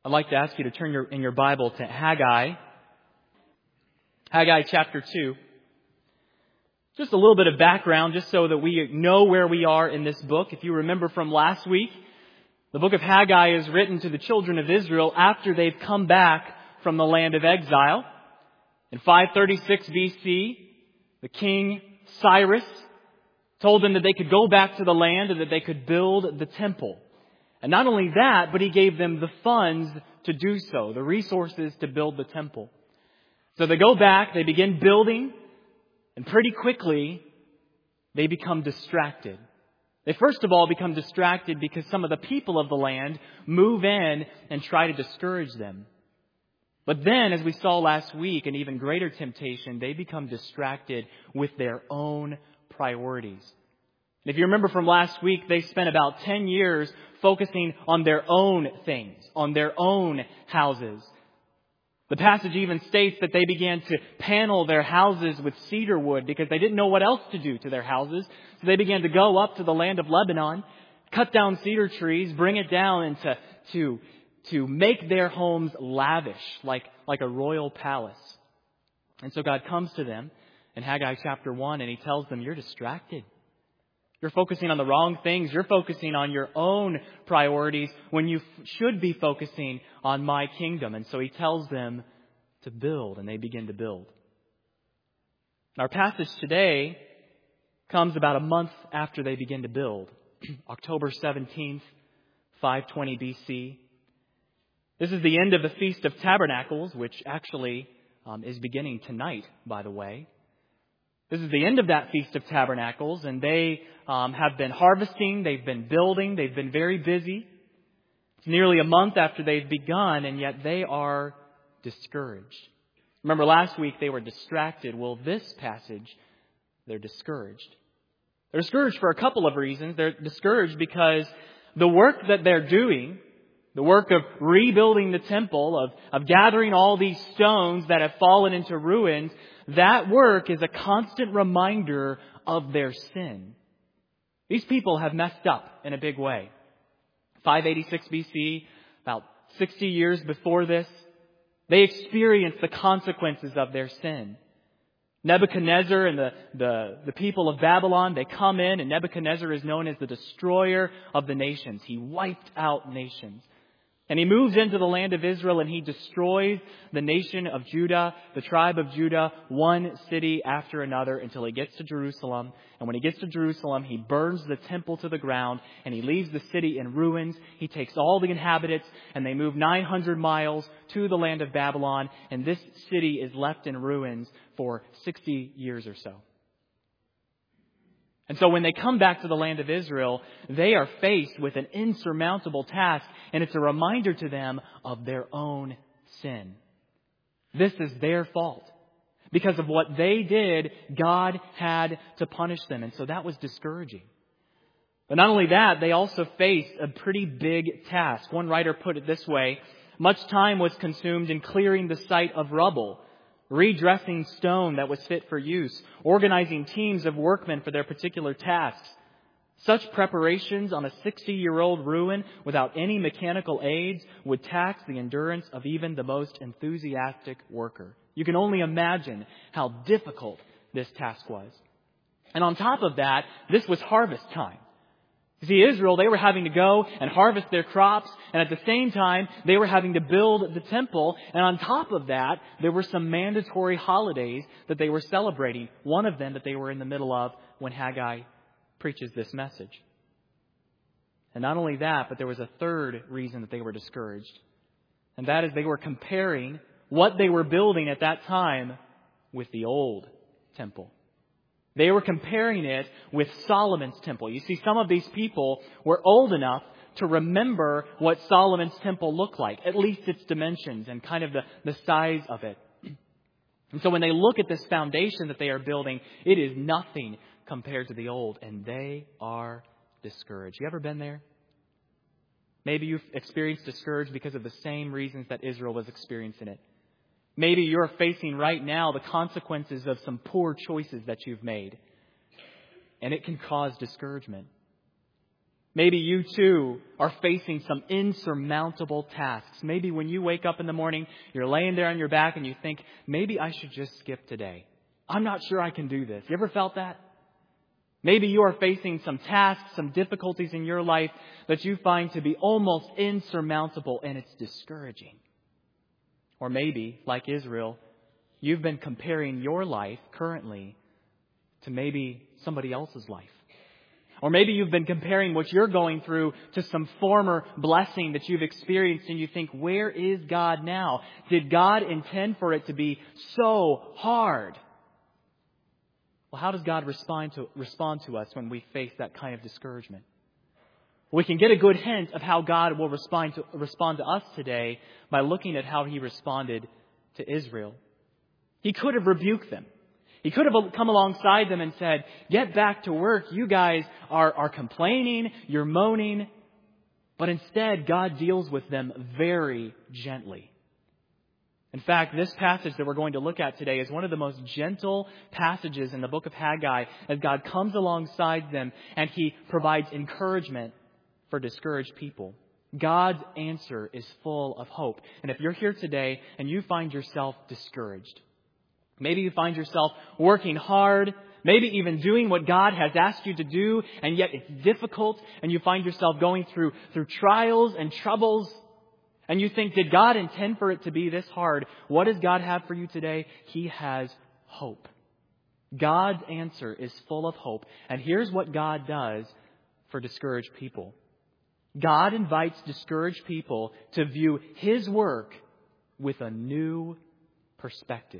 I'd like to ask you to turn in your Bible to Haggai. Haggai chapter 2. Just a little bit of background, just so that we know where we are in this book. If you remember from last week, the book of Haggai is written to the children of Israel after they've come back from the land of exile. In 536 BC, the king Cyrus told them that they could go back to the land and that they could build the temple. And not only that, but he gave them the funds to do so, the resources to build the temple. So they go back, they begin building, and pretty quickly they become distracted. They first of all become distracted because some of the people of the land move in and try to discourage them. But then, as we saw last week, an even greater temptation, they become distracted with their own priorities. And if you remember from last week, they spent about 10 years focusing on their own things, on their own houses. The passage even states that they began to panel their houses with cedar wood because they didn't know what else to do to their houses. So they began to go up to the land of Lebanon, cut down cedar trees, bring it down, and to make their homes lavish, like a royal palace. And so God comes to them in Haggai chapter 1, and He tells them, you're distracted. You're focusing on the wrong things. You're focusing on your own priorities when you should be focusing on my kingdom. And so He tells them to build, and they begin to build. Our passage today comes about a month after they begin to build. October 17th, 520 BC. This is the end of the Feast of Tabernacles, which actually is beginning tonight, by the way. This is the end of that Feast of Tabernacles, and they have been harvesting, they've been building, they've been very busy. It's nearly a month after they've begun, and yet they are discouraged. Remember last week they were distracted. Well, this passage, they're discouraged. They're discouraged for a couple of reasons. They're discouraged because the work that they're doing, the work of rebuilding the temple, of gathering all these stones that have fallen into ruins, that work is a constant reminder of their sin. These people have messed up in a big way. 586 BC, about 60 years before this, they experienced the consequences of their sin. Nebuchadnezzar and the people of Babylon, they come in, and Nebuchadnezzar is known as the destroyer of the nations. He wiped out nations. And he moves into the land of Israel, and he destroys the nation of Judah, the tribe of Judah, one city after another until he gets to Jerusalem. And when he gets to Jerusalem, he burns the temple to the ground, and he leaves the city in ruins. He takes all the inhabitants, and they move 900 miles to the land of Babylon, and this city is left in ruins for 60 years or so. And so when they come back to the land of Israel, they are faced with an insurmountable task, and it's a reminder to them of their own sin. This is their fault. Because of what they did, God had to punish them, and so that was discouraging. But not only that, they also faced a pretty big task. One writer put it this way: much time was consumed in clearing the site of rubble, redressing stone that was fit for use, organizing teams of workmen for their particular tasks. Such preparations on a 60-year-old ruin without any mechanical aids would tax the endurance of even the most enthusiastic worker. You can only imagine how difficult this task was. And on top of that, this was harvest time. You see, Israel, they were having to go and harvest their crops, and at the same time, they were having to build the temple. And on top of that, there were some mandatory holidays that they were celebrating. One of them that they were in the middle of when Haggai preaches this message. And not only that, but there was a third reason that they were discouraged. And that is they were comparing what they were building at that time with the old temple. They were comparing it with Solomon's temple. You see, some of these people were old enough to remember what Solomon's temple looked like, at least its dimensions and kind of the size of it. And so when they look at this foundation that they are building, it is nothing compared to the old, and they are discouraged. You ever been there? Maybe you've experienced discouraged because of the same reasons that Israel was experiencing it. Maybe you're facing right now the consequences of some poor choices that you've made. And it can cause discouragement. Maybe you too are facing some insurmountable tasks. Maybe when you wake up in the morning, you're laying there on your back and you think, maybe I should just skip today. I'm not sure I can do this. You ever felt that? Maybe you are facing some tasks, some difficulties in your life that you find to be almost insurmountable, and it's discouraging. Or maybe, like Israel, you've been comparing your life currently to maybe somebody else's life. Or maybe you've been comparing what you're going through to some former blessing that you've experienced, and you think, where is God now? Did God intend for it to be so hard? Well, how does God respond to us when we face that kind of discouragement? We can get a good hint of how God will respond to us today by looking at how He responded to Israel. He could have rebuked them. He could have come alongside them and said, get back to work. You guys are complaining. You're moaning. But instead, God deals with them very gently. In fact, this passage that we're going to look at today is one of the most gentle passages in the book of Haggai, as God comes alongside them and He provides encouragement for discouraged people. God's answer is full of hope. And if you're here today and you find yourself discouraged, maybe you find yourself working hard, maybe even doing what God has asked you to do, and yet it's difficult, and you find yourself going through trials and troubles, and you think, did God intend for it to be this hard? What does God have for you today? He has hope. God's answer is full of hope. And here's what God does for discouraged people. God invites discouraged people to view His work with a new perspective.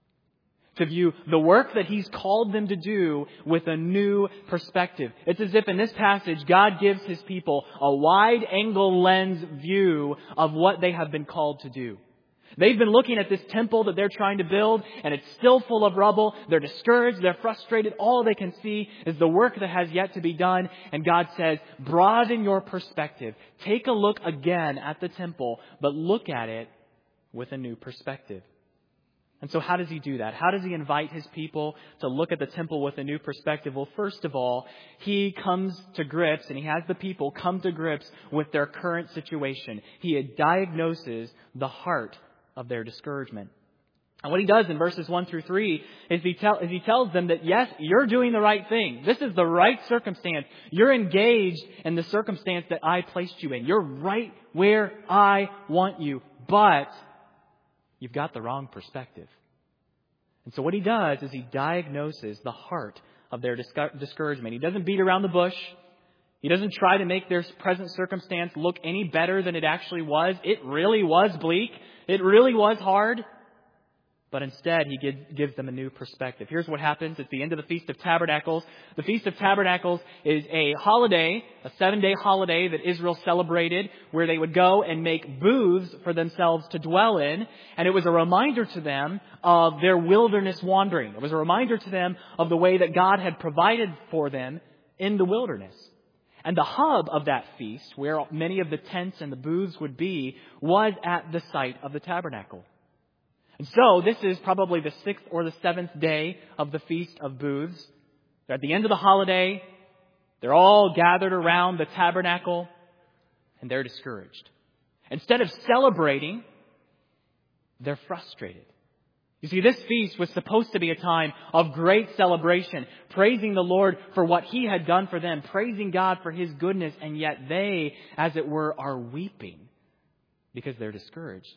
To view the work that He's called them to do with a new perspective. It's as if in this passage, God gives His people a wide-angle lens view of what they have been called to do. They've been looking at this temple that they're trying to build, and it's still full of rubble. They're discouraged. They're frustrated. All they can see is the work that has yet to be done. And God says, broaden your perspective. Take a look again at the temple, but look at it with a new perspective. And so how does He do that? How does He invite His people to look at the temple with a new perspective? Well, first of all, He comes to grips, and He has the people come to grips with their current situation. He diagnoses the heart of their discouragement. And what He does in verses 1 through 3 is He tells them that, yes, you're doing the right thing. This is the right circumstance. You're engaged in the circumstance that I placed you in. You're right where I want you. But you've got the wrong perspective. And so what He does is He diagnoses the heart of their discouragement. He doesn't beat around the bush. He doesn't try to make their present circumstance look any better than it actually was. It really was bleak. It really was hard. But instead, He gives them a new perspective. Here's what happens at the end of the Feast of Tabernacles. The Feast of Tabernacles is a holiday, a 7-day holiday that Israel celebrated, where they would go and make booths for themselves to dwell in. And it was a reminder to them of their wilderness wandering. It was a reminder to them of the way that God had provided for them in the wilderness. And the hub of that feast, where many of the tents and the booths would be, was at the site of the tabernacle. And so this is probably the 6th or the 7th day of the Feast of Booths. They're at the end of the holiday. They're all gathered around the tabernacle, and they're discouraged. Instead of celebrating, they're frustrated. You see, this feast was supposed to be a time of great celebration, praising the Lord for what He had done for them, praising God for His goodness, and yet they, as it were, are weeping because they're discouraged.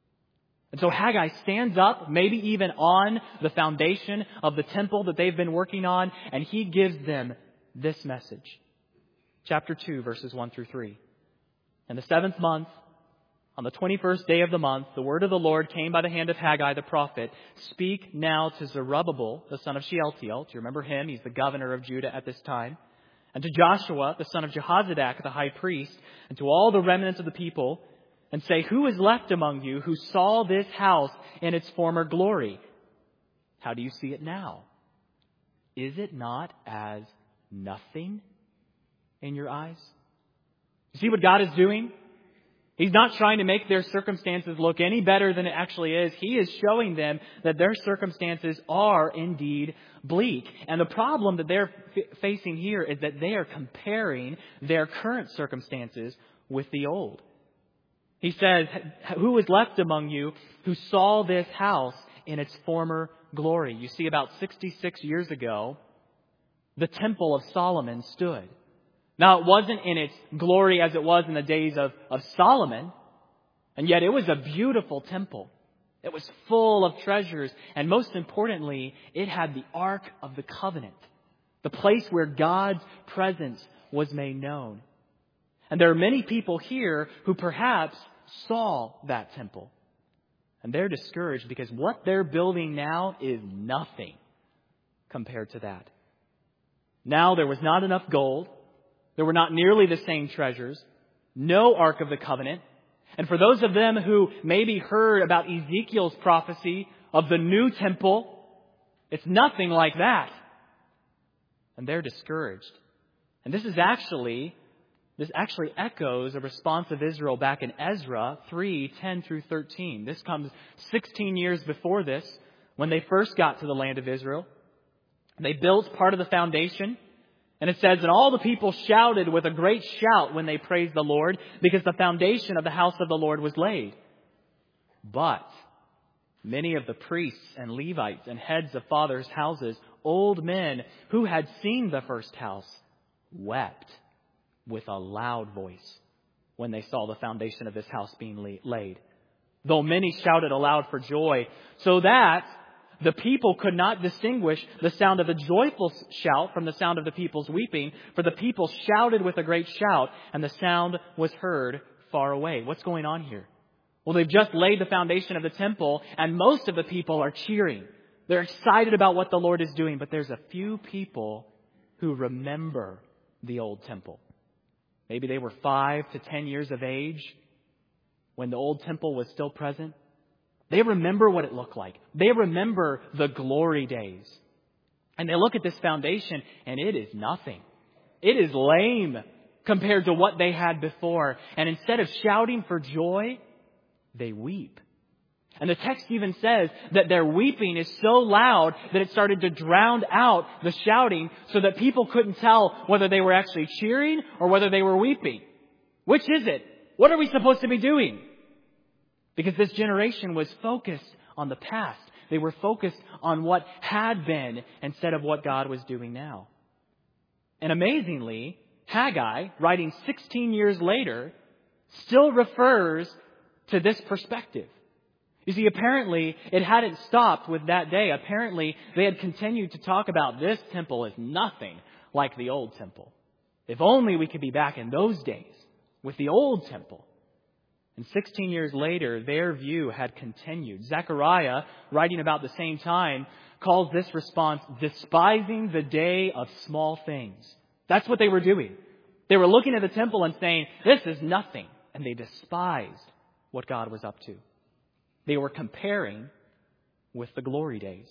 And so Haggai stands up, maybe even on the foundation of the temple that they've been working on, and he gives them this message. Chapter 2, verses 1 through 3. In the 7th month, on the 21st day of the month, the word of the Lord came by the hand of Haggai the prophet. Speak now to Zerubbabel, the son of Shealtiel. Do you remember him? He's the governor of Judah at this time. And to Joshua, the son of Jehozadak, the high priest, and to all the remnants of the people, and say, who is left among you who saw this house in its former glory? How do you see it now? Is it not as nothing in your eyes? You see what God is doing? He's not trying to make their circumstances look any better than it actually is. He is showing them that their circumstances are indeed bleak. And the problem that they're facing here is that they are comparing their current circumstances with the old. He says, who is left among you who saw this house in its former glory? You see, about 66 years ago, the Temple of Solomon stood. Now, it wasn't in its glory as it was in the days of Solomon, and yet it was a beautiful temple. It was full of treasures, and most importantly, it had the Ark of the Covenant, the place where God's presence was made known. And there are many people here who perhaps saw that temple, and they're discouraged because what they're building now is nothing compared to that. Now, there was not enough gold. There were not nearly the same treasures, no Ark of the Covenant. And for those of them who maybe heard about Ezekiel's prophecy of the new temple, it's nothing like that. And they're discouraged. And this actually echoes a response of Israel back in Ezra 3:10 through 13. This comes 16 years before this, when they first got to the land of Israel. They built part of the foundation. And it says, and all the people shouted with a great shout when they praised the Lord, because the foundation of the house of the Lord was laid. But many of the priests and Levites and heads of fathers' houses, old men who had seen the first house, wept with a loud voice when they saw the foundation of this house being laid. Though many shouted aloud for joy, so that the people could not distinguish the sound of the joyful shout from the sound of the people's weeping, for the people shouted with a great shout, and the sound was heard far away. What's going on here? Well, they've just laid the foundation of the temple, and most of the people are cheering. They're excited about what the Lord is doing, but there's a few people who remember the old temple. Maybe they were 5 to 10 years of age when the old temple was still present. They remember what it looked like. They remember the glory days. And they look at this foundation and it is nothing. It is lame compared to what they had before. And instead of shouting for joy, they weep. And the text even says that their weeping is so loud that it started to drown out the shouting, so that people couldn't tell whether they were actually cheering or whether they were weeping. Which is it? What are we supposed to be doing? Because this generation was focused on the past. They were focused on what had been instead of what God was doing now. And amazingly, Haggai, writing 16 years later, still refers to this perspective. You see, apparently it hadn't stopped with that day. Apparently they had continued to talk about this temple as nothing like the old temple. If only we could be back in those days with the old temple. And 16 years later, their view had continued. Zechariah, writing about the same time, calls this response despising the day of small things. That's what they were doing. They were looking at the temple and saying, this is nothing. And they despised what God was up to. They were comparing with the glory days.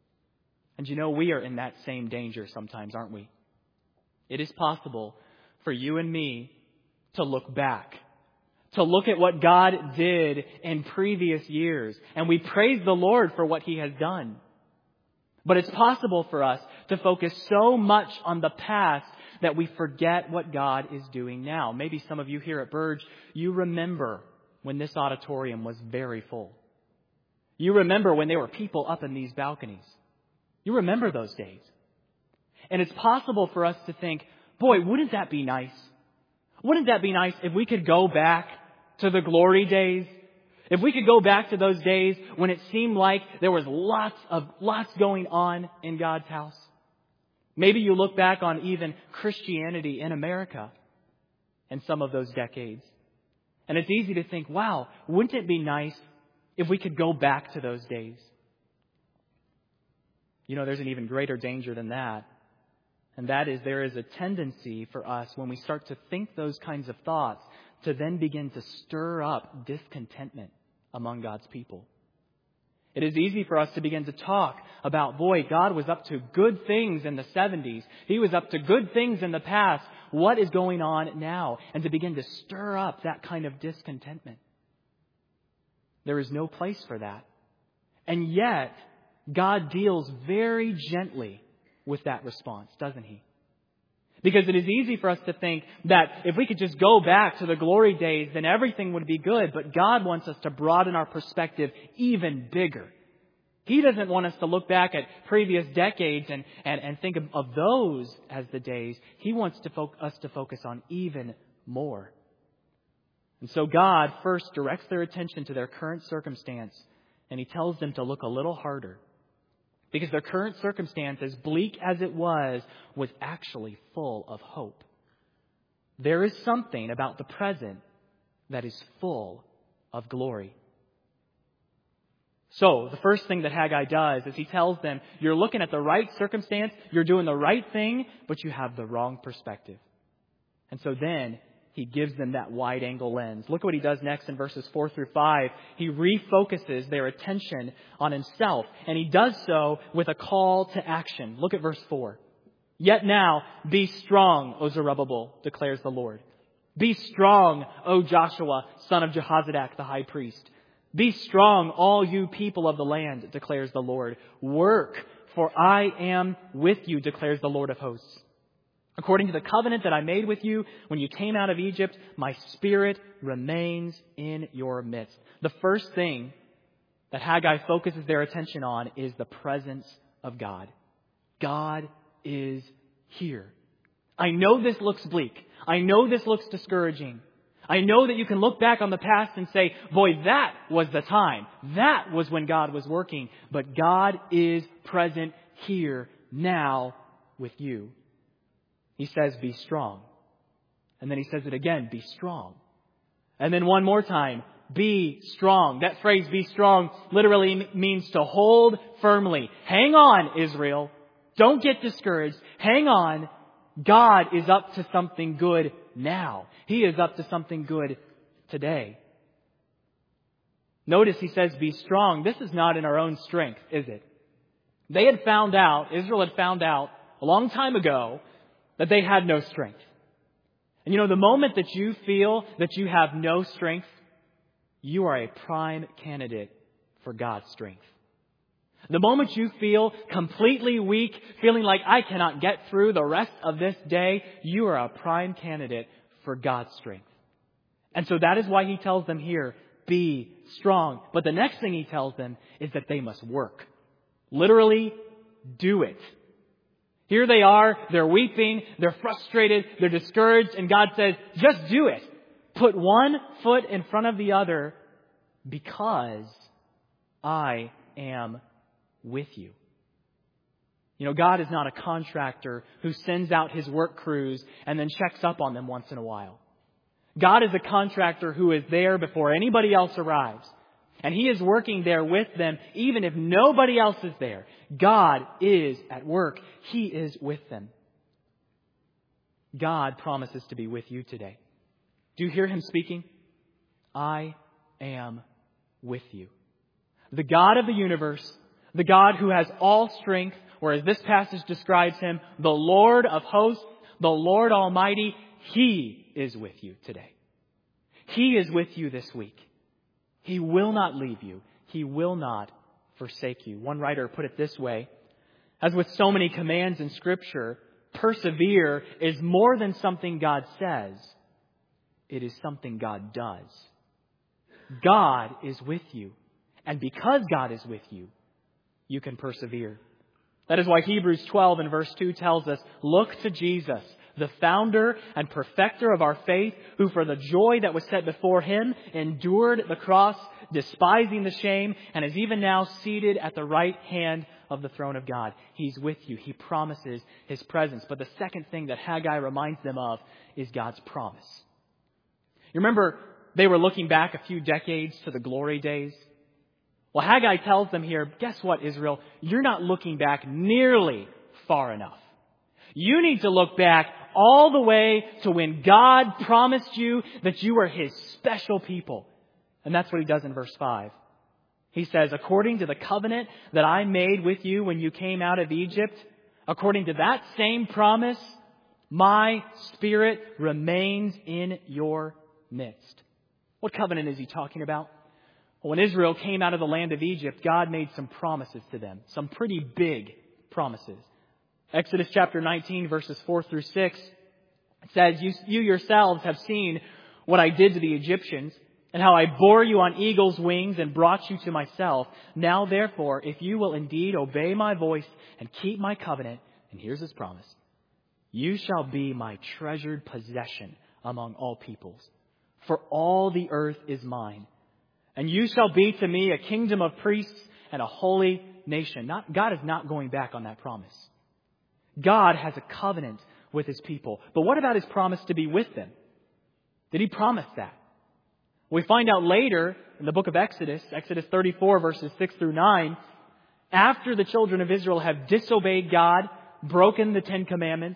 And you know, we are in that same danger sometimes, aren't we? It is possible for you and me to look back, to look at what God did in previous years. And we praise the Lord for what He has done. But it's possible for us to focus so much on the past that we forget what God is doing now. Maybe some of you here at Burge, you remember when this auditorium was very full. You remember when there were people up in these balconies. You remember those days. And it's possible for us to think, boy, wouldn't that be nice? Wouldn't that be nice if we could go back to the glory days? If we could go back to those days when it seemed like there was lots going on in God's house. Maybe you look back on even Christianity in America in some of those decades. And it's easy to think, wow, wouldn't it be nice if we could go back to those days? You know, there's an even greater danger than that. And that is, there is a tendency for us when we start to think those kinds of thoughts to then begin to stir up discontentment among God's people. It is easy for us to begin to talk about, boy, God was up to good things in the 70s. He was up to good things in the past. what is going on now, and to begin to stir up that kind of discontentment. There is no place for that. And yet, God deals very gently with that response, doesn't He? Because it is easy for us to think that if we could just go back to the glory days, then everything would be good. But God wants us to broaden our perspective even bigger. He doesn't want us to look back at previous decades and think of those as the days. He wants us to focus on even more. And so God first directs their attention to their current circumstance, and He tells them to look a little harder. Because their current circumstance, as bleak as it was actually full of hope. There is something about the present that is full of glory. So, the first thing that Haggai does is he tells them, you're looking at the right circumstance, you're doing the right thing, but you have the wrong perspective. And so then, he gives them that wide-angle lens. Look what he does next in verses 4 through 5. He refocuses their attention on himself, and he does so with a call to action. Look at verse 4. Yet now, be strong, O Zerubbabel, declares the Lord. Be strong, O Joshua, son of Jehozadak, the high priest. Be strong, all you people of the land, declares the Lord. Work, for I am with you, declares the Lord of hosts. According to the covenant that I made with you when you came out of Egypt, my Spirit remains in your midst. The first thing that Haggai focuses their attention on is the presence of God. God is here. I know this looks bleak. I know this looks discouraging. I know that you can look back on the past and say, boy, that was the time. That was when God was working. But God is present here now with you. He says, be strong. And then he says it again, be strong. And then one more time, be strong. That phrase, be strong, literally means to hold firmly. Hang on, Israel. Don't get discouraged. Hang on. God is up to something good now. He is up to something good today. Notice he says, be strong. This is not in our own strength, is it? Israel had found out a long time ago that they had no strength. And the moment that you feel that you have no strength, you are a prime candidate for God's strength. The moment you feel completely weak, feeling like I cannot get through the rest of this day, you are a prime candidate for God's strength. And so that is why he tells them here, be strong. But the next thing he tells them is that they must work. Literally, do it. Here they are, they're weeping, they're frustrated, they're discouraged, and God says, just do it. Put one foot in front of the other because I am with you. God is not a contractor who sends out his work crews and then checks up on them once in a while. God is a contractor who is there before anybody else arrives. And He is working there with them even if nobody else is there. God is at work. He is with them. God promises to be with you today. Do you hear Him speaking? I am with you. The God of the universe, the God who has all strength, or as this passage describes Him, the Lord of hosts, the Lord Almighty, He is with you today. He is with you this week. He will not leave you. He will not forsake you. One writer put it this way, as with so many commands in Scripture, persevere is more than something God says. It is something God does. God is with you. And because God is with you, you can persevere. That is why Hebrews 12 and verse 2 tells us, look to Jesus, the founder and perfecter of our faith, who for the joy that was set before Him endured the cross, despising the shame, and is even now seated at the right hand of the throne of God. He's with you. He promises His presence. But the second thing that Haggai reminds them of is God's promise. You remember they were looking back a few decades to the glory days? Well, Haggai tells them here, guess what, Israel? You're not looking back nearly far enough. You need to look back all the way to when God promised you that you were His special people. And that's what He does in verse 5. He says, according to the covenant that I made with you when you came out of Egypt, according to that same promise, My Spirit remains in your midst. What covenant is he talking about? Well, when Israel came out of the land of Egypt, God made some promises to them. Some pretty big promises. Exodus chapter 19, verses 4 through 6 says, You yourselves have seen what I did to the Egyptians, and how I bore you on eagle's wings and brought you to myself. Now, therefore, if you will indeed obey my voice and keep my covenant, and here's his promise, you shall be my treasured possession among all peoples. For all the earth is mine. And you shall be to me a kingdom of priests and a holy nation. God is not going back on that promise. God has a covenant with his people. But what about his promise to be with them? Did he promise that? We find out later in the book of Exodus 34 verses 6 through 9, after the children of Israel have disobeyed God, broken the 10 Commandments,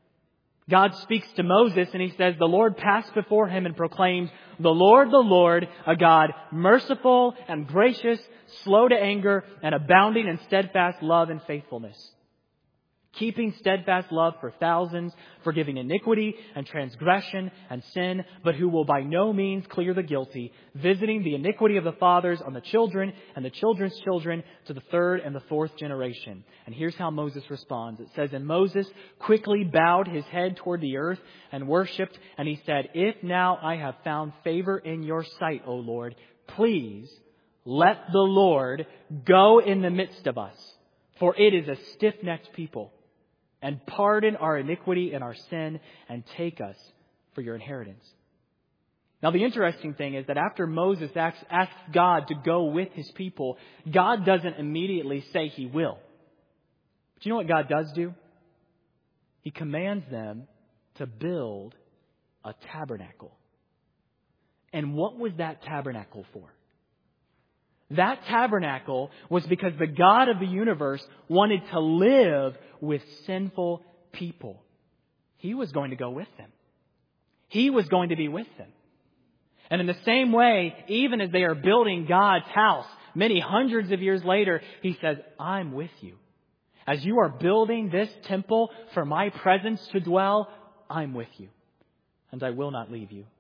God speaks to Moses and he says, the Lord passed before him and proclaimed, the Lord, a God merciful and gracious, slow to anger, and abounding in steadfast love and faithfulness. Keeping steadfast love for thousands, forgiving iniquity and transgression and sin, but who will by no means clear the guilty, visiting the iniquity of the fathers on the children and the children's children to the third and the fourth generation. And here's how Moses responds. It says, and Moses quickly bowed his head toward the earth and worshipped, and he said, if now I have found favor in your sight, O Lord, please let the Lord go in the midst of us, for it is a stiff-necked people. And pardon our iniquity and our sin, and take us for your inheritance. Now, the interesting thing is that after Moses asks God to go with his people, God doesn't immediately say he will. But you know what God does do? He commands them to build a tabernacle. And what was that tabernacle for? That tabernacle was because the God of the universe wanted to live with sinful people. He was going to go with them. He was going to be with them. And in the same way, even as they are building God's house, many hundreds of years later, he says, I'm with you. As you are building this temple for my presence to dwell, I'm with you. And I will not leave you.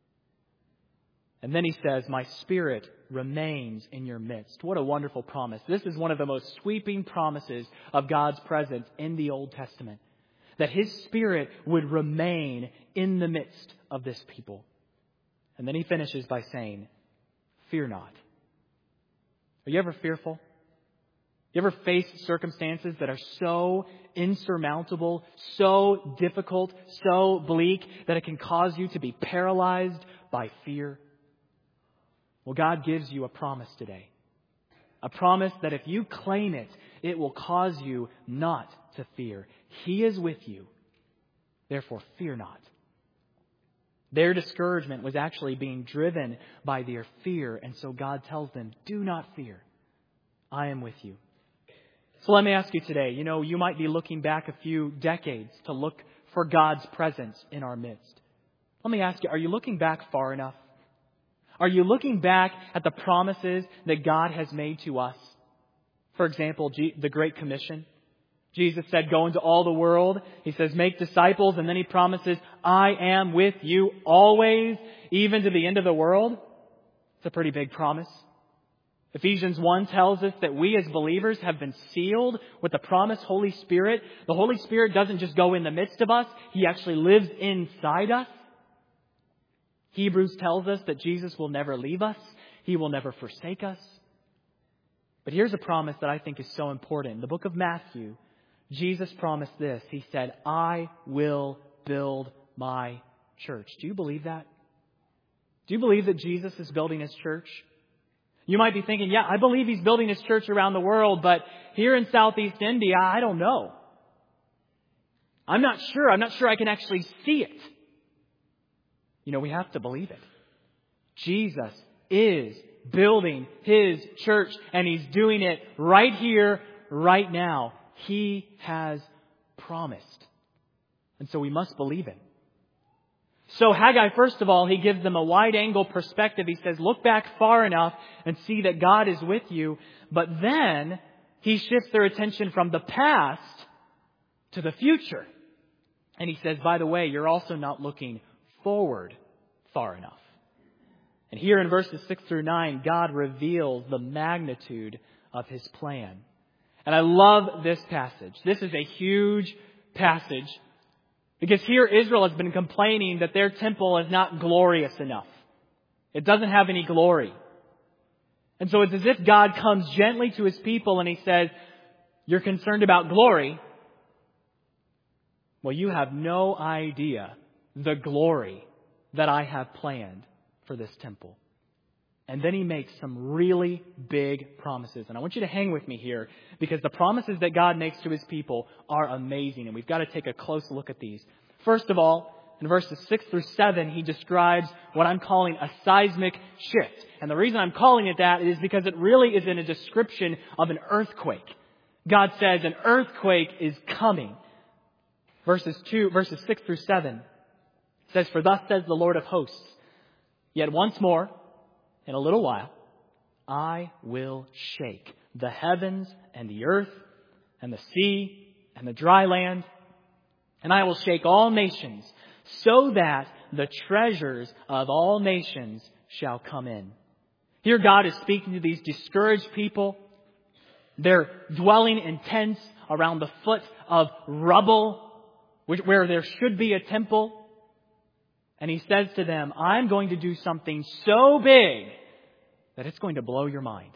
And then he says, my Spirit remains in your midst. What a wonderful promise. This is one of the most sweeping promises of God's presence in the Old Testament. That his Spirit would remain in the midst of this people. And then he finishes by saying, fear not. Are you ever fearful? You ever face circumstances that are so insurmountable, so difficult, so bleak that it can cause you to be paralyzed by fear? Well, God gives you a promise today. A promise that if you claim it, it will cause you not to fear. He is with you. Therefore, fear not. Their discouragement was actually being driven by their fear. And so God tells them, do not fear. I am with you. So let me ask you today, you might be looking back a few decades to look for God's presence in our midst. Let me ask you, are you looking back far enough? Are you looking back at the promises that God has made to us? For example, the Great Commission. Jesus said, go into all the world. He says, make disciples. And then he promises, I am with you always, even to the end of the world. It's a pretty big promise. Ephesians 1 tells us that we as believers have been sealed with the promised Holy Spirit. The Holy Spirit doesn't just go in the midst of us. He actually lives inside us. Hebrews tells us that Jesus will never leave us. He will never forsake us. But here's a promise that I think is so important. In the book of Matthew, Jesus promised this. He said, I will build my church. Do you believe that? Do you believe that Jesus is building his church? You might be thinking, yeah, I believe he's building his church around the world, but here in Southeast India, I don't know. I'm not sure. I'm not sure I can actually see it. We have to believe it. Jesus is building his church, and he's doing it right here, right now. He has promised. And so we must believe it. So Haggai, first of all, he gives them a wide-angle perspective. He says, look back far enough and see that God is with you. But then he shifts their attention from the past to the future. And he says, by the way, you're also not looking forward far enough. And here in verses 6 through 9, God reveals the magnitude of his plan. And I love this passage. This is a huge passage because here Israel has been complaining that their temple is not glorious enough. It doesn't have any glory. And so it's as if God comes gently to his people and he says, you're concerned about glory. Well, you have no idea the glory that I have planned for this temple. And then he makes some really big promises. And I want you to hang with me here because the promises that God makes to his people are amazing. And we've got to take a close look at these. First of all, in verses 6 through 7, he describes what I'm calling a seismic shift. And the reason I'm calling it that is because it really is in a description of an earthquake. God says an earthquake is coming. Verses 6 through 7 says, for thus says the Lord of hosts, yet once more, in a little while, I will shake the heavens and the earth and the sea and the dry land, and I will shake all nations so that the treasures of all nations shall come in. Here God is speaking to these discouraged people. They're dwelling in tents around the foot of rubble where there should be a temple. And he says to them, I'm going to do something so big that it's going to blow your mind.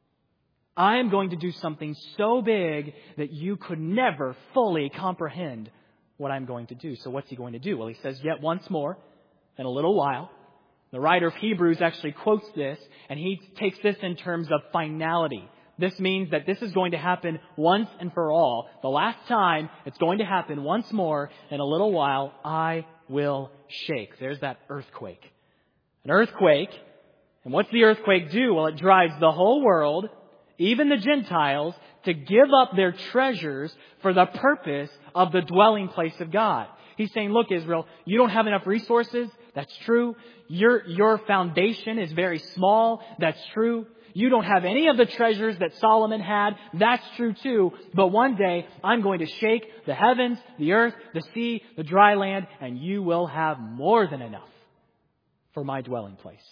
I am going to do something so big that you could never fully comprehend what I'm going to do. So what's he going to do? Well, he says, yet once more, in a little while. The writer of Hebrews actually quotes this, and he takes this in terms of finality. This means that this is going to happen once and for all. The last time it's going to happen once more in a little while, I will shake. There's that earthquake. An earthquake. And what's the earthquake do? Well, it drives the whole world, even the Gentiles, to give up their treasures for the purpose of the dwelling place of God. He's saying, look, Israel, you don't have enough resources. That's true. Your foundation is very small. That's true. You don't have any of the treasures that Solomon had. That's true too. But one day I'm going to shake the heavens, the earth, the sea, the dry land, and you will have more than enough for my dwelling place.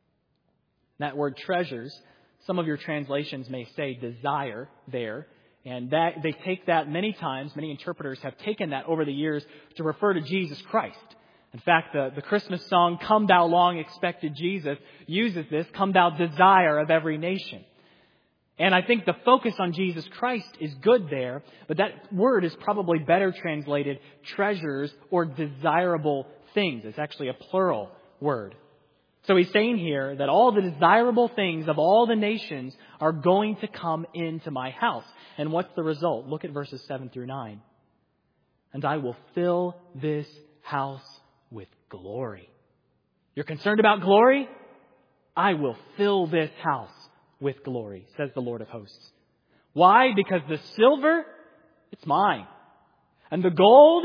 That word treasures, some of your translations may say desire there. And that they take that many times, many interpreters have taken that over the years to refer to Jesus Christ. In fact, the Christmas song, Come Thou Long Expected Jesus, uses this, Come Thou Desire of Every Nation. And I think the focus on Jesus Christ is good there, but that word is probably better translated treasures or desirable things. It's actually a plural word. So he's saying here that all the desirable things of all the nations are going to come into my house. And what's the result? Look at verses 7 through 9. And I will fill this house with glory. You're concerned about glory? I will fill this house with glory, says the Lord of hosts. Why? Because the silver, it's mine. And the gold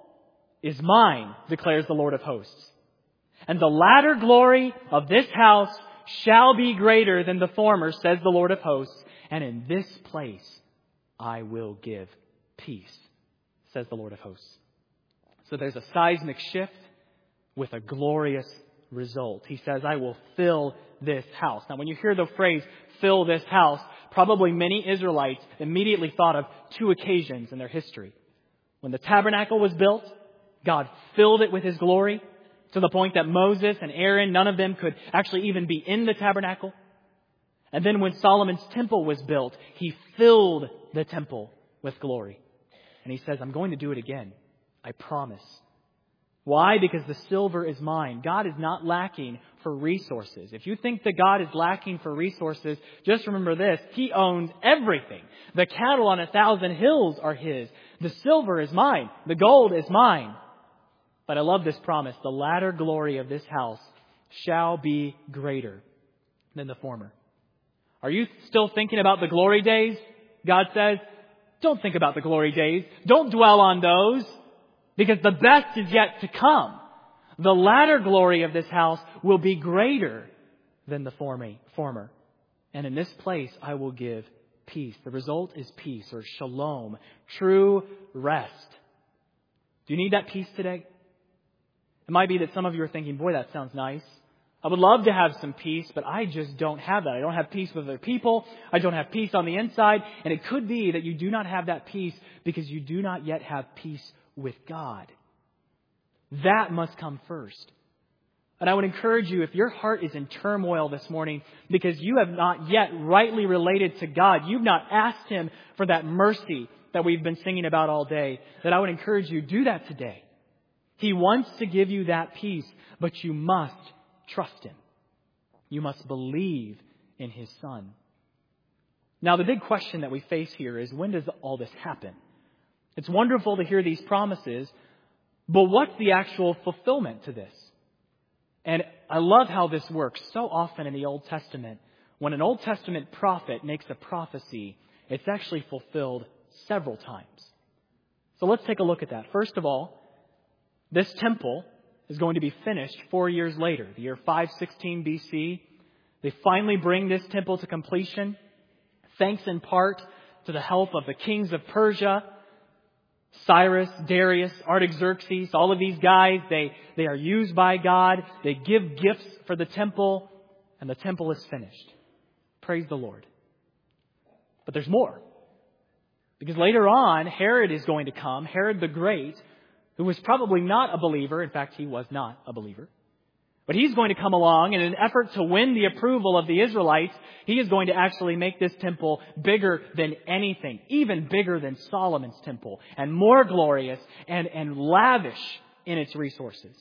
is mine, declares the Lord of hosts. And the latter glory of this house shall be greater than the former, says the Lord of hosts. And in this place I will give peace, says the Lord of hosts. So there's a seismic shift with a glorious result. He says, I will fill this house. Now, when you hear the phrase, fill this house, probably many Israelites immediately thought of two occasions in their history. When the tabernacle was built, God filled it with His glory to the point that Moses and Aaron, none of them could actually even be in the tabernacle. And then when Solomon's temple was built, He filled the temple with glory. And He says, I'm going to do it again. I promise. Why? Because the silver is mine. God is not lacking for resources. If you think that God is lacking for resources, just remember this. He owns everything. The cattle on 1,000 hills are His. The silver is mine. The gold is mine. But I love this promise. The latter glory of this house shall be greater than the former. Are you still thinking about the glory days? God says, don't think about the glory days. Don't dwell on those, because the best is yet to come. The latter glory of this house will be greater than the former. And in this place I will give peace. The result is peace, or shalom, true rest. Do you need that peace today? It might be that some of you are thinking, boy, that sounds nice. I would love to have some peace, but I just don't have that. I don't have peace with other people. I don't have peace on the inside. And it could be that you do not have that peace because you do not yet have peace with God. That must come first. And I would encourage you, if your heart is in turmoil this morning because you have not yet rightly related to God, you've not asked Him for that mercy that we've been singing about all day, that I would encourage you, do that today. He wants to give you that peace, but you must trust Him. You must believe in His Son. Now, the big question that we face here is, when does all this happen? It's wonderful to hear these promises, but what's the actual fulfillment to this? And I love how this works. So often in the Old Testament, when an Old Testament prophet makes a prophecy, it's actually fulfilled several times. So let's take a look at that. First of all, this temple is going to be finished 4 years later, the year 516 BC. They finally bring this temple to completion, thanks in part to the help of the kings of Persia, Cyrus, Darius, Artaxerxes, all of these guys. They are used by God. They give gifts for the temple, and the temple is finished. Praise the Lord. But there's more. Because later on, Herod is going to come, Herod the Great, who was probably not a believer. In fact, he was not a believer. But he's going to come along, and in an effort to win the approval of the Israelites, he is going to actually make this temple bigger than anything, even bigger than Solomon's temple, and more glorious and lavish in its resources.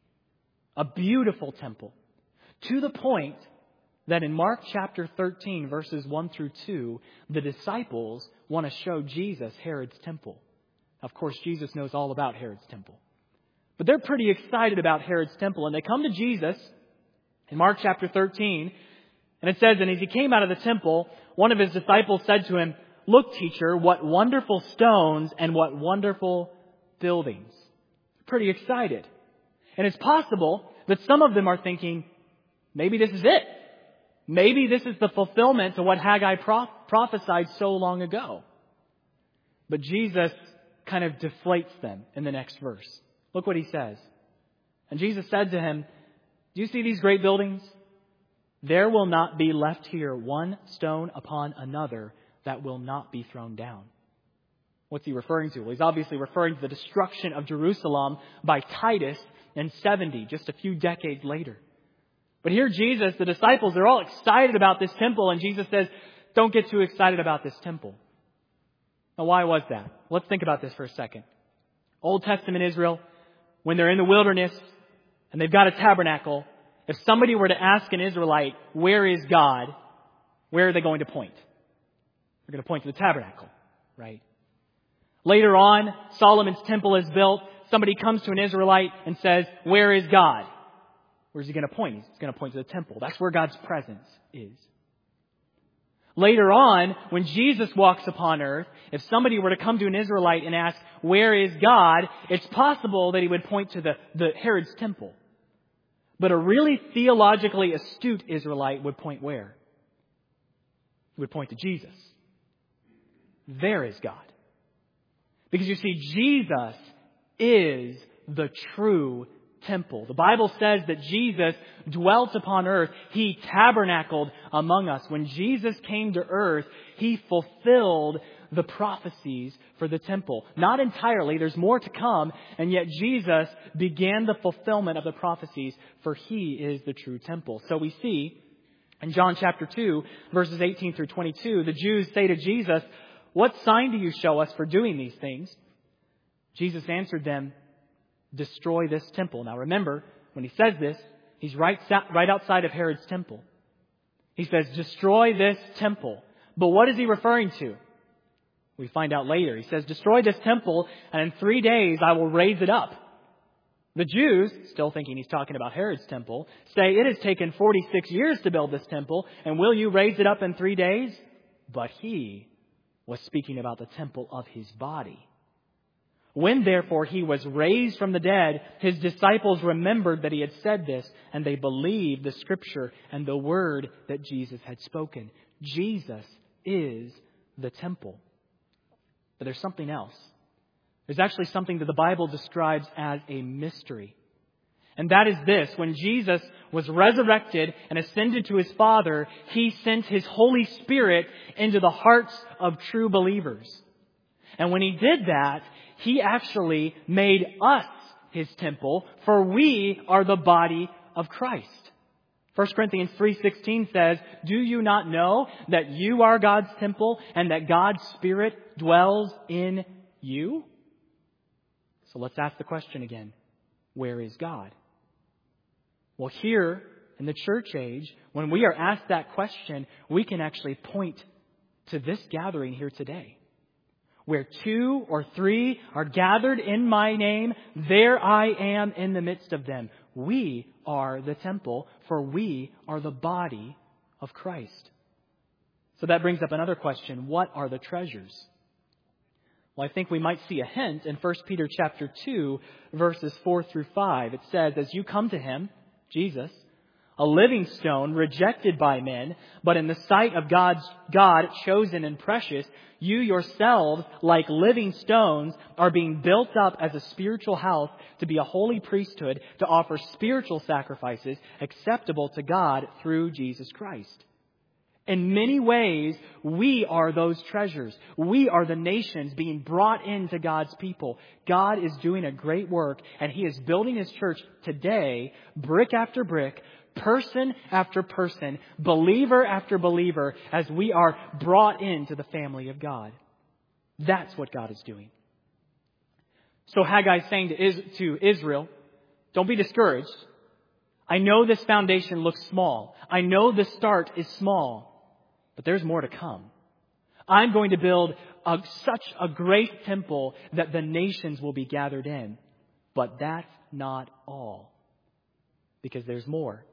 A beautiful temple, to the point that in Mark chapter 13, verses 1 through 2, the disciples want to show Jesus Herod's temple. Of course, Jesus knows all about Herod's temple. But they're pretty excited about Herod's temple. And they come to Jesus in Mark chapter 13. And it says, and as he came out of the temple, one of his disciples said to him, "Look, teacher, what wonderful stones and what wonderful buildings." Pretty excited. And it's possible that some of them are thinking, maybe this is it. Maybe this is the fulfillment to what Haggai prophesied so long ago. But Jesus kind of deflates them in the next verse. Look what he says. And Jesus said to him, "Do you see these great buildings? There will not be left here one stone upon another that will not be thrown down." What's he referring to? Well, he's obviously referring to the destruction of Jerusalem by Titus in 70, just a few decades later. But here Jesus, the disciples, they're all excited about this temple, and Jesus says, don't get too excited about this temple. Now, why was that? Let's think about this for a second. Old Testament Israel, when they're in the wilderness and they've got a tabernacle, if somebody were to ask an Israelite, where is God? Where are they going to point? They're going to point to the tabernacle, right? Later on, Solomon's temple is built. Somebody comes to an Israelite and says, where is God? Where's he going to point? He's going to point to the temple. That's where God's presence is. Later on, when Jesus walks upon earth, if somebody were to come to an Israelite and ask, where is God? It's possible that he would point to the Herod's temple. But a really theologically astute Israelite would point where? He would point to Jesus. There is God. Because you see, Jesus is the true temple. The Bible says that Jesus dwelt upon earth. He tabernacled among us. When Jesus came to earth, He fulfilled the prophecies for the temple. Not entirely. There's more to come. And yet Jesus began the fulfillment of the prophecies, for He is the true temple. So we see in John chapter 2, verses 18 through 22, the Jews say to Jesus, "What sign do you show us for doing these things?" Jesus answered them, "Destroy this temple." Now remember, when he says this, he's right outside of Herod's temple. He says, destroy this temple. But what is he referring to? We find out later. He says, destroy this temple, and in 3 days I will raise it up. The Jews, still thinking he's talking about Herod's temple, say, it has taken 46 years to build this temple, and will you raise it up in 3 days? But he was speaking about the temple of his body. When therefore he was raised from the dead, his disciples remembered that he had said this, and they believed the scripture and the word that Jesus had spoken. Jesus is the temple. But there's something else. There's actually something that the Bible describes as a mystery. And that is this: when Jesus was resurrected and ascended to His Father, He sent His Holy Spirit into the hearts of true believers. And when He did that, He actually made us His temple, for we are the body of Christ. 1 Corinthians 3:16 says, "Do you not know that you are God's temple and that God's Spirit dwells in you?" So let's ask the question again. Where is God? Well, here in the church age, when we are asked that question, we can actually point to this gathering here today. Where 2 or 3 are gathered in my name, there I am in the midst of them. We are the temple, for we are the body of Christ. So that brings up another question. What are the treasures? Well, I think we might see a hint in 1 Peter chapter 2, verses 4 through 5. It says, "As you come to Him, Jesus, a living stone rejected by men, but in the sight of God chosen and precious, you yourselves, like living stones, are being built up as a spiritual house to be a holy priesthood, to offer spiritual sacrifices acceptable to God through Jesus Christ." In many ways, we are those treasures. We are the nations being brought into God's people. God is doing a great work, and He is building His church today, brick after brick, person after person, believer after believer, as we are brought into the family of God. That's what God is doing. So Haggai is saying to Israel, don't be discouraged. I know this foundation looks small. I know the start is small. But there's more to come. I'm going to build such a great temple that the nations will be gathered in. But that's not all. Because there's more.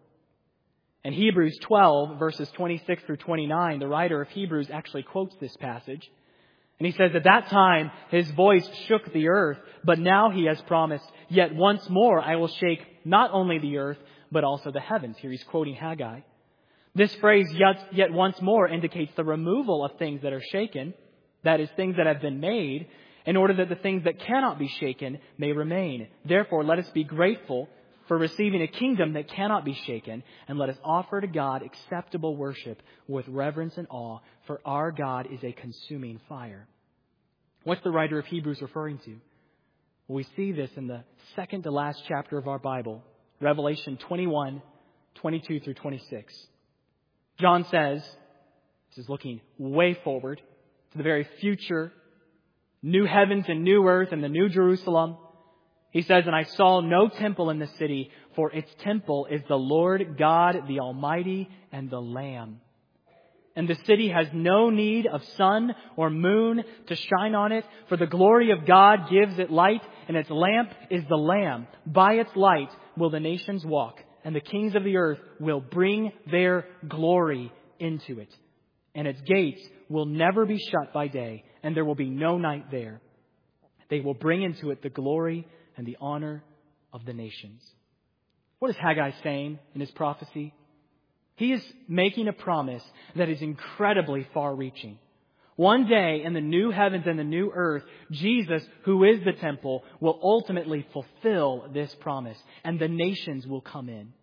In Hebrews 12, verses 26 through 29, the writer of Hebrews actually quotes this passage. And he says, "At that time His voice shook the earth, but now He has promised, yet once more I will shake not only the earth, but also the heavens." Here he's quoting Haggai. This phrase, yet once more, indicates the removal of things that are shaken, that is, things that have been made, in order that the things that cannot be shaken may remain. Therefore, let us be grateful for receiving a kingdom that cannot be shaken, and let us offer to God acceptable worship with reverence and awe, for our God is a consuming fire. What's the writer of Hebrews referring to? Well, we see this in the second to last chapter of our Bible, Revelation 21, 22 through 26. John says, this is looking way forward to the very future, new heavens and new earth and the new Jerusalem. He says, "And I saw no temple in the city, for its temple is the Lord God, the Almighty, and the Lamb. And the city has no need of sun or moon to shine on it, for the glory of God gives it light, and its lamp is the Lamb. By its light will the nations walk, and the kings of the earth will bring their glory into it. And its gates will never be shut by day, and there will be no night there. They will bring into it the glory and the honor of the nations." What is Haggai saying in his prophecy? He is making a promise that is incredibly far-reaching. One day in the new heavens and the new earth, Jesus, who is the temple, will ultimately fulfill this promise, and the nations will come in.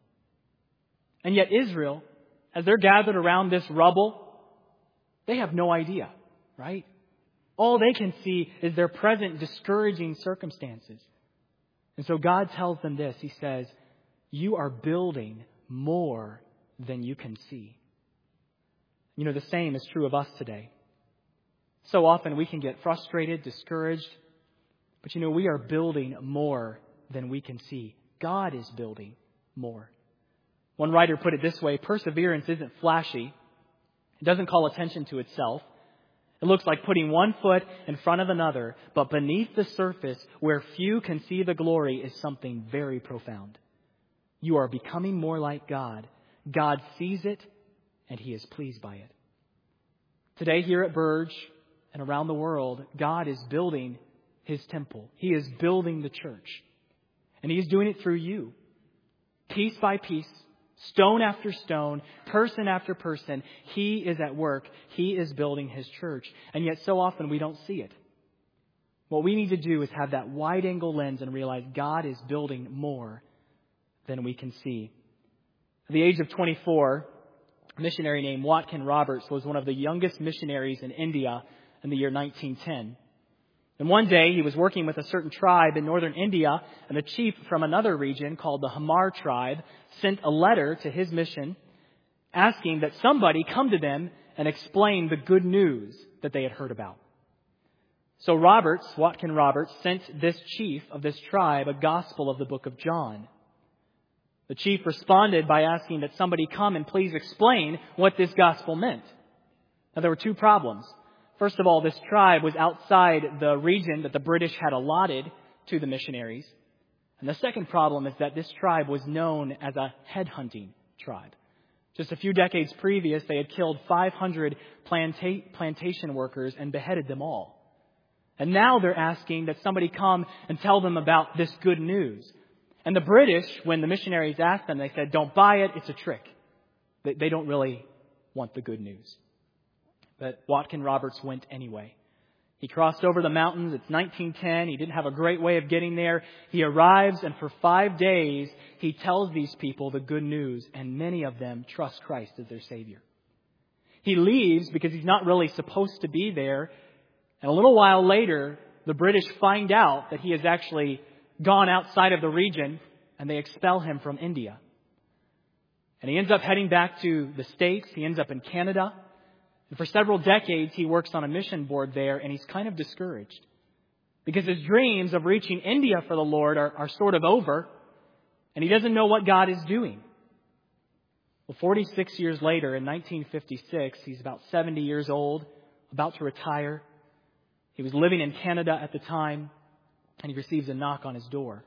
And yet Israel, as they're gathered around this rubble, they have no idea, right? All they can see is their present discouraging circumstances. And so God tells them this. He says, "You are building more than you can see." You know, the same is true of us today. So often we can get frustrated, discouraged. But you know, we are building more than we can see. God is building more. One writer put it this way: perseverance isn't flashy. It doesn't call attention to itself. It looks like putting one foot in front of another, but beneath the surface, where few can see the glory, is something very profound. You are becoming more like God. God sees it, and He is pleased by it. Today here at Burge and around the world, God is building His temple. He is building the church. And He is doing it through you. Piece by piece, stone after stone, person after person, He is at work. He is building His church. And yet so often we don't see it. What we need to do is have that wide-angle lens and realize God is building more than we can see. At the age of 24, a missionary named Watkin Roberts was one of the youngest missionaries in India in the year 1910. And one day he was working with a certain tribe in northern India, and the chief from another region called the Hamar tribe sent a letter to his mission asking that somebody come to them and explain the good news that they had heard about. So Watkin Roberts, sent this chief of this tribe a gospel of the book of John. The chief responded by asking that somebody come and please explain what this gospel meant. Now, there were two problems. First of all, this tribe was outside the region that the British had allotted to the missionaries. And the second problem is that this tribe was known as a headhunting tribe. Just a few decades previous, they had killed 500 plantation workers and beheaded them all. And now they're asking that somebody come and tell them about this good news. And the British, when the missionaries asked them, they said, don't buy it, it's a trick. They don't really want the good news. But Watkin Roberts went anyway. He crossed over the mountains. It's 1910. He didn't have a great way of getting there. He arrives, and for 5 days, he tells these people the good news, and many of them trust Christ as their Savior. He leaves because he's not really supposed to be there. And a little while later, the British find out that he has actually gone outside of the region, and they expel him from India. And he ends up heading back to the States. He ends up in Canada. And for several decades, he works on a mission board there, and he's kind of discouraged because his dreams of reaching India for the Lord are sort of over, and he doesn't know what God is doing. Well, 46 years later, in 1956, he's about 70 years old, about to retire. He was living in Canada at the time, and he receives a knock on his door.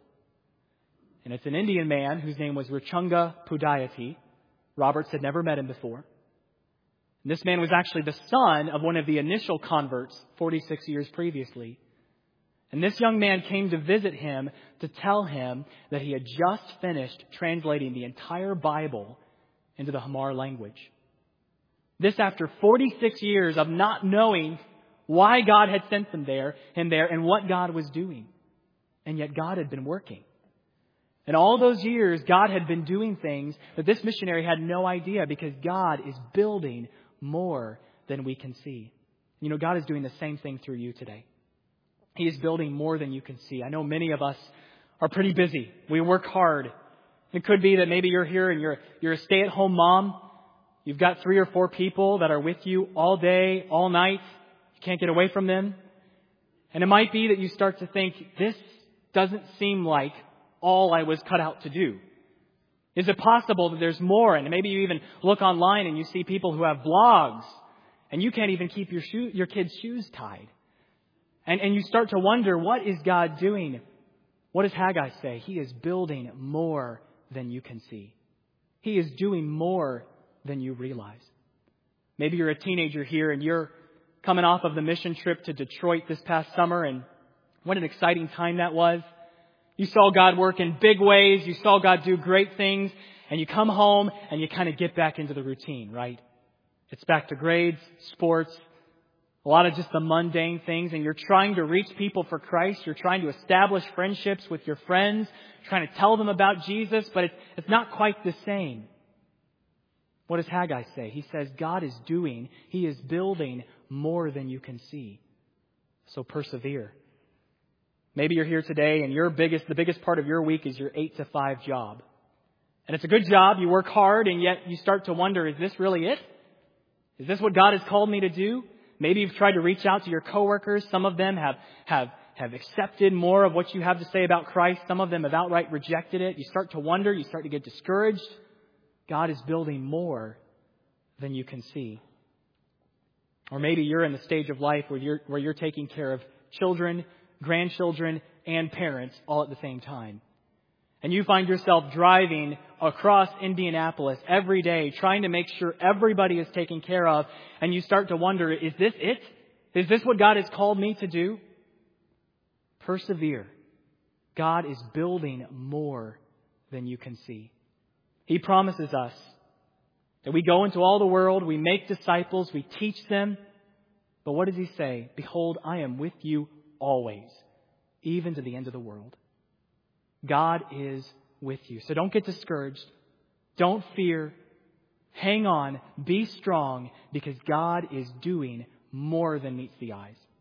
And it's an Indian man whose name was Richunga Pudayati. Roberts had never met him before. And this man was actually the son of one of the initial converts 46 years previously. And this young man came to visit him to tell him that he had just finished translating the entire Bible into the Hamar language. This after 46 years of not knowing why God had sent him there, and what God was doing. And yet God had been working. And all those years, God had been doing things that this missionary had no idea, because God is building more than we can see. You know, God is doing the same thing through you today. He is building more than you can see. I know many of us are pretty busy. We work hard. It could be that maybe you're here and you're a stay-at-home mom. You've got 3 or 4 people that are with you all day, all night. You can't get away from them. And it might be that you start to think, this doesn't seem like all I was cut out to do. Is it possible that there's more? And maybe you even look online and you see people who have blogs, and you can't even keep your kids' shoes tied. And you start to wonder, what is God doing? What does Haggai say? He is building more than you can see. He is doing more than you realize. Maybe you're a teenager here and you're coming off of the mission trip to Detroit this past summer, and what an exciting time that was. You saw God work in big ways. You saw God do great things. And you come home and you kind of get back into the routine, right? It's back to grades, sports, a lot of just the mundane things. And you're trying to reach people for Christ. You're trying to establish friendships with your friends, trying to tell them about Jesus. But it's not quite the same. What does Haggai say? He says God is doing, He is building more than you can see. So persevere. Maybe you're here today and the biggest part of your week is your 8 to 5 job. And it's a good job. You work hard, and yet you start to wonder, is this really it? Is this what God has called me to do? Maybe you've tried to reach out to your coworkers. Some of them have accepted more of what you have to say about Christ. Some of them have outright rejected it. You start to wonder. You start to get discouraged. God is building more than you can see. Or maybe you're in the stage of life where you're taking care of children, grandchildren, and parents all at the same time. And you find yourself driving across Indianapolis every day, trying to make sure everybody is taken care of. And you start to wonder, is this it? Is this what God has called me to do? Persevere. God is building more than you can see. He promises us that we go into all the world, we make disciples, we teach them. But what does He say? Behold, I am with you always, even to the end of the world. God is with you. So don't get discouraged. Don't fear. Hang on. Be strong, because God is doing more than meets the eyes.